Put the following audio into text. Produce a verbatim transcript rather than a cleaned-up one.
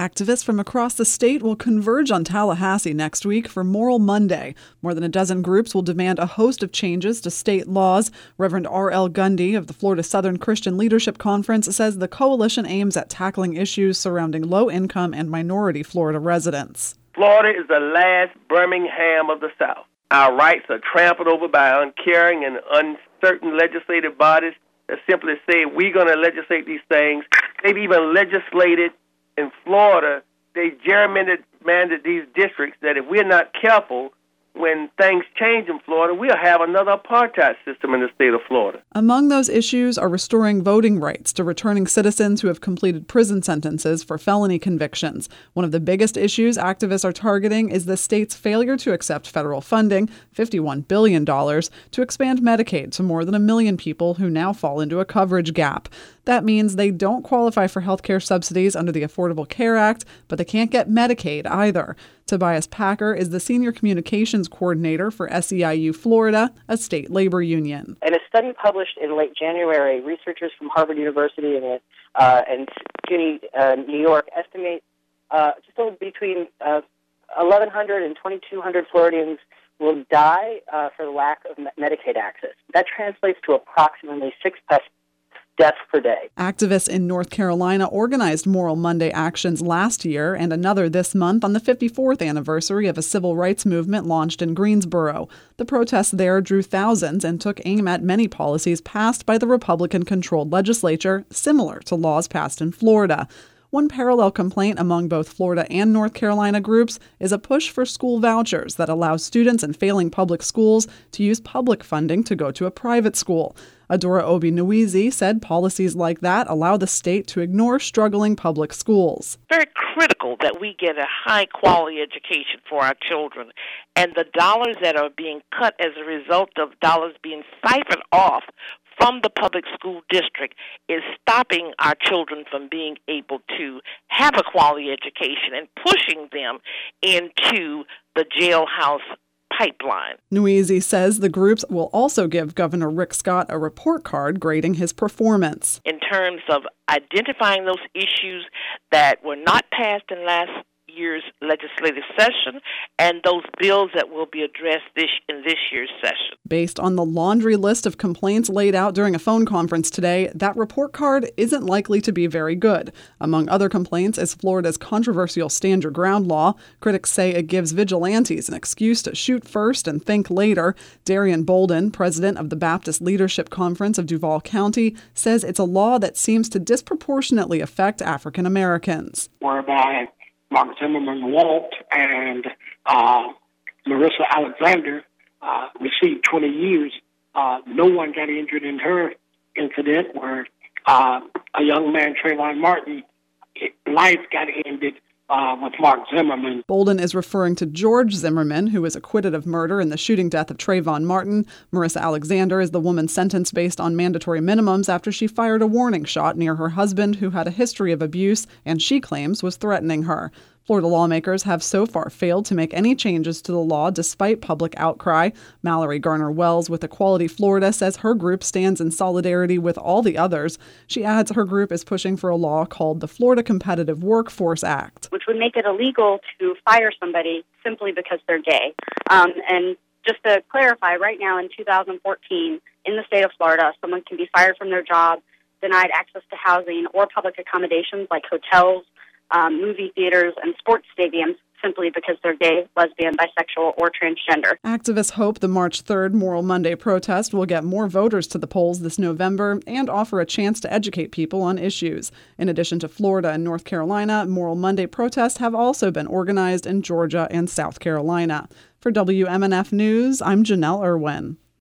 Activists from across the state will converge on Tallahassee next week for Moral Monday. More than a dozen groups will demand a host of changes to state laws. Reverend R L Gundy of the Florida Southern Christian Leadership Conference says the coalition aims at tackling issues surrounding low-income and minority Florida residents. Florida is the last Birmingham of the South. Our rights are trampled over by uncaring and uncertain legislative bodies that simply say we're going to legislate these things. They've even legislated in Florida, they gerrymandered these districts that if we're not careful, when things change in Florida, we'll have another apartheid system in the state of Florida. Among those issues are restoring voting rights to returning citizens who have completed prison sentences for felony convictions. One of the biggest issues activists are targeting is the state's failure to accept federal funding, fifty-one billion dollars, to expand Medicaid to more than a million people who now fall into a coverage gap. That means they don't qualify for health care subsidies under the Affordable Care Act, but they can't get Medicaid either. Tobias Packer is the Senior Communications Coordinator for S E I U Florida, a state labor union. In a study published in late January, researchers from Harvard University and, uh, and CUNY, uh, New York estimate uh, just over between uh, eleven hundred and twenty-two hundred Floridians will die uh, for lack of Medicaid access. That translates to approximately six deaths per day. Activists in North Carolina organized Moral Monday actions last year and another this month on the fifty-fourth anniversary of a civil rights movement launched in Greensboro. The protests there drew thousands and took aim at many policies passed by the Republican-controlled legislature, similar to laws passed in Florida. One parallel complaint among both Florida and North Carolina groups is a push for school vouchers that allows students in failing public schools to use public funding to go to a private school. Adora Obi-Nwiezi said policies like that allow the state to ignore struggling public schools. Very critical that we get a high-quality education for our children, and the dollars that are being cut as a result of dollars being siphoned off from the public school district is stopping our children from being able to have a quality education and pushing them into the jailhouse pipeline. Nwiezi says the groups will also give Governor Rick Scott a report card grading his performance. In terms of identifying those issues that were not passed in last year's legislative session and those bills that will be addressed this in this year's session. Based on the laundry list of complaints laid out during a phone conference today, that report card isn't likely to be very good. Among other complaints is Florida's controversial Stand Your Ground law. Critics say it gives vigilantes an excuse to shoot first and think later. Darian Bolden, president of the Baptist Leadership Conference of Duval County, says it's a law that seems to disproportionately affect African Americans. Whereby Mark Zimmerman Walt and uh, Marissa Alexander uh, received twenty years. Uh, no one got injured in her incident where uh, a young man, Trayvon Martin, life got ended uh, with Mark Zimmerman. Bolden is referring to George Zimmerman, who was acquitted of murder in the shooting death of Trayvon Martin. Marissa Alexander is the woman sentenced based on mandatory minimums after she fired a warning shot near her husband, who had a history of abuse and she claims was threatening her. Florida lawmakers have so far failed to make any changes to the law despite public outcry. Mallory Garner-Wells with Equality Florida says her group stands in solidarity with all the others. She adds her group is pushing for a law called the Florida Competitive Workforce Act, which would make it illegal to fire somebody simply because they're gay. Um, and just to clarify, right now in two thousand fourteen, in the state of Florida, someone can be fired from their job, denied access to housing or public accommodations like hotels, Um, movie theaters, and sports stadiums simply because they're gay, lesbian, bisexual, or transgender. Activists hope the March third Moral Monday protest will get more voters to the polls this November and offer a chance to educate people on issues. In addition to Florida and North Carolina, Moral Monday protests have also been organized in Georgia and South Carolina. For W M N F News, I'm Janelle Irwin.